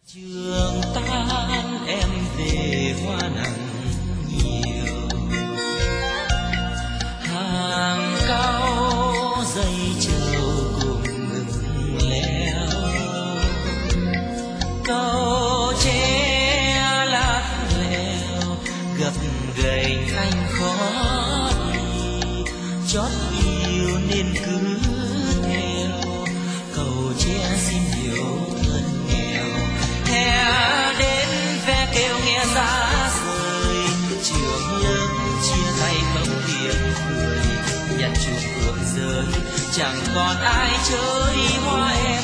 Trường tan em về hoa nắng nhiều, hàng cao dây trầu cùng ngừng leo, cầu tre lát leo gập ghềnh anh khó đi, chót yêu nên cứ theo cầu tre xin hiểu thân nghèo. Hè đến ve kêu nghe xa rời, trường lớp chia tay bóng tiếng cười, nhặt chùm cuộc rơi chẳng còn ai chơi hoa em.